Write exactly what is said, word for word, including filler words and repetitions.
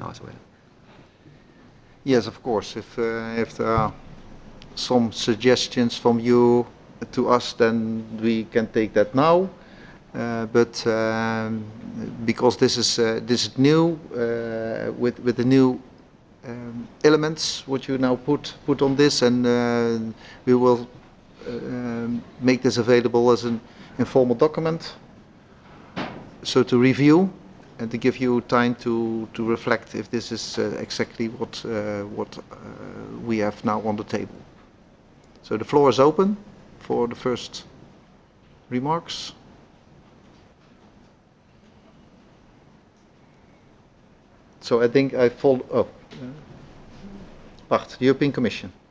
as well. Yes, of course. If uh, if there are some suggestions from you to us, then we can take that now. Uh, but um, because this is uh, this is new uh, with with the new um, elements what you now put put on this, and uh, we will uh, um, make this available as an informal document, so to review and to give you time to to reflect if this is uh, exactly what uh, what uh, we have now on the table. So the floor is open for the first remarks. So I think I follow. Oh, Bart, the European Commission.